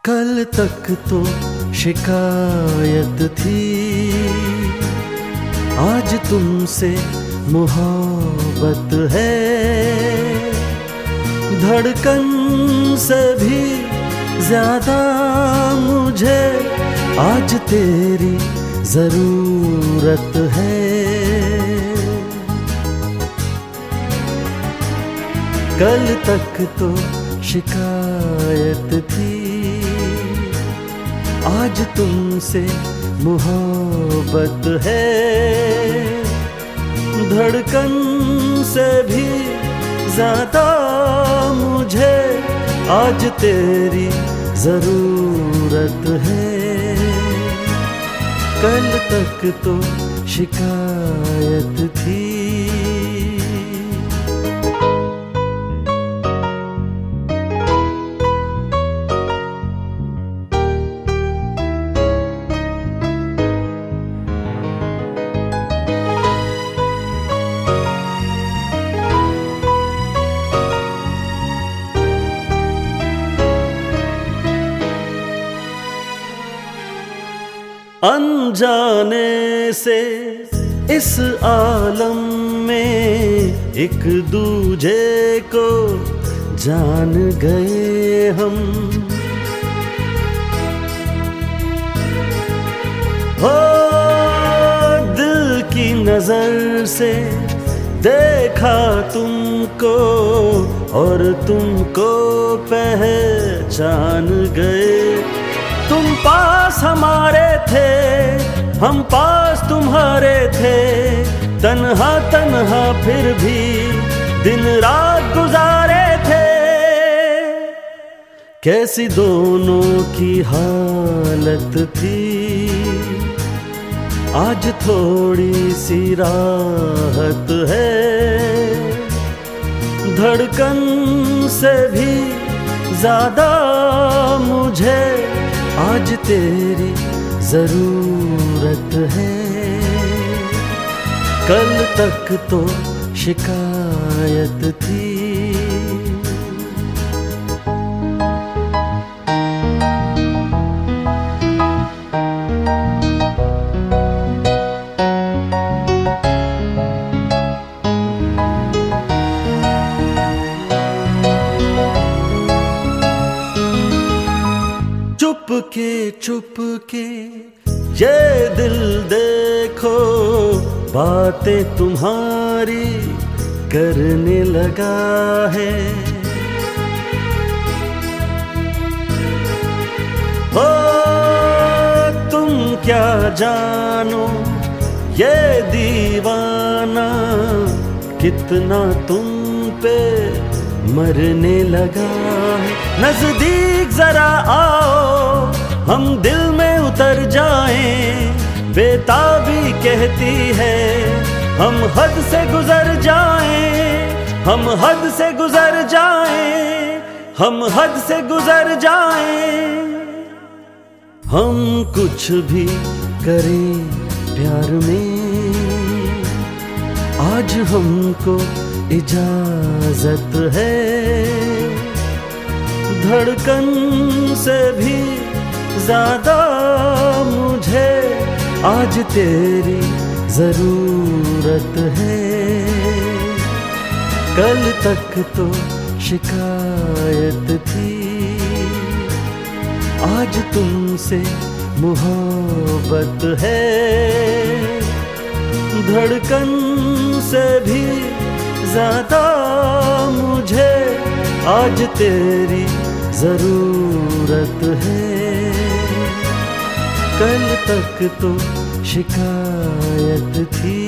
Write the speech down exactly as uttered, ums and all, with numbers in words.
कल तक तो शिकायत थी, आज तुमसे मोहब्बत है। धड़कन से भी ज्यादा मुझे आज तेरी जरूरत है। कल तक तो शिकायत थी, आज तुमसे मोहब्बत है। धड़कन से भी ज्यादा मुझे आज तेरी जरूरत है। कल तक तो शिकायत थी। अनजाने से इस आलम में एक दूजे को जान गए हम। हो दिल की नजर से देखा तुमको और तुमको पहचान गए। तुम पास हमारे थे, हम पास तुम्हारे थे। तन्हा तन्हा फिर भी दिन रात गुजारे थे। कैसी दोनों की हालत थी, आज थोड़ी सी राहत है। धड़कन से भी ज्यादा मुझे आज तेरी जरूरत है। कल तक तो शिकायत थी। चुपके चुपके ये दिल देखो, बातें तुम्हारी करने लगा है। हो तुम क्या जानो ये दीवाना कितना तुम पे मरने लगा है। नजदीक जरा आओ, हम दिल में उतर जाएं। बेताबी कहती है हम हद से गुजर जाएं। हम हद से गुजर जाएं। हम हद से गुजर जाएं। हम कुछ भी करें प्यार में, आज हमको इजाजत है। धड़कन से भी ज्यादा मुझे आज तेरी जरूरत है। कल तक तो शिकायत थी, आज तुमसे मोहब्बत है। धड़कन से भी ज्यादा मुझे आज तेरी जरूरत है। कल तक तो शिकायत थी।